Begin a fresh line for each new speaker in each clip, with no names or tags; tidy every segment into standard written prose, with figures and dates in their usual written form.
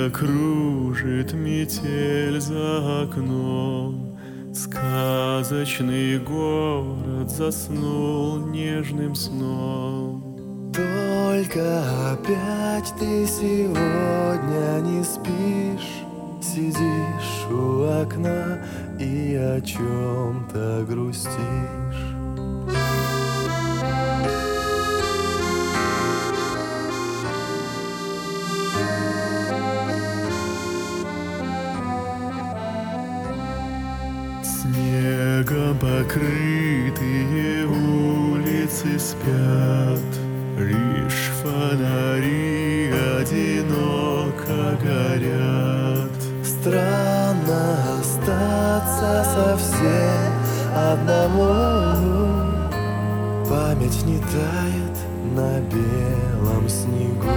Белая кружит метель за окном, сказочный город заснул нежным сном.
Только опять ты сегодня не спишь, сидишь у окна и о чем-то грустишь.
Снегом покрытые улицы спят, лишь фонари одиноко горят.
Странно остаться совсем одному, память не тает на белом снегу.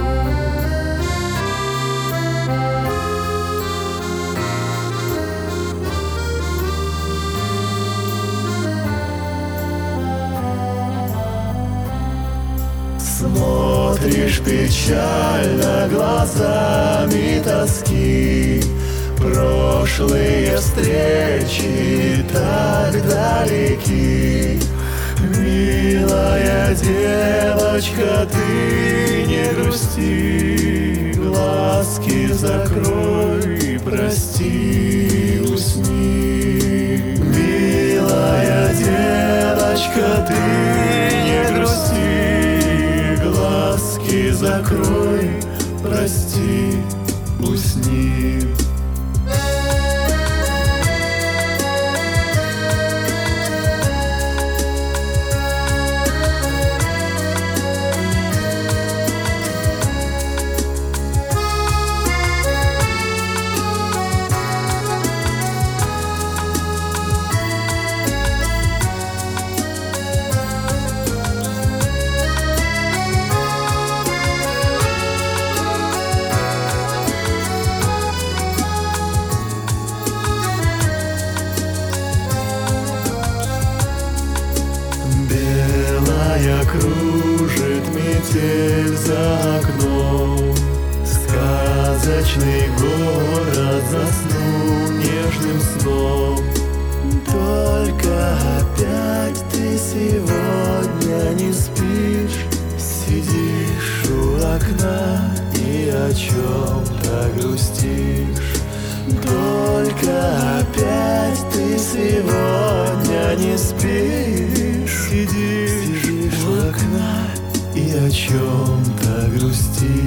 Смотришь печально глазами тоски, прошлые встречи так далеки. Милая девочка, ты не грусти, глазки закрой, прости, усни. Милая девочка, ты не грусти, глазки закрой, прости, усни. Белая кружит метель за окном, сказочный город заснул нежным сном.
Только опять ты сегодня не спишь, сидишь у окна и о чем-то грустишь. Только опять ты сегодня не спишь, сидишь у окна и о чем-то грустишь.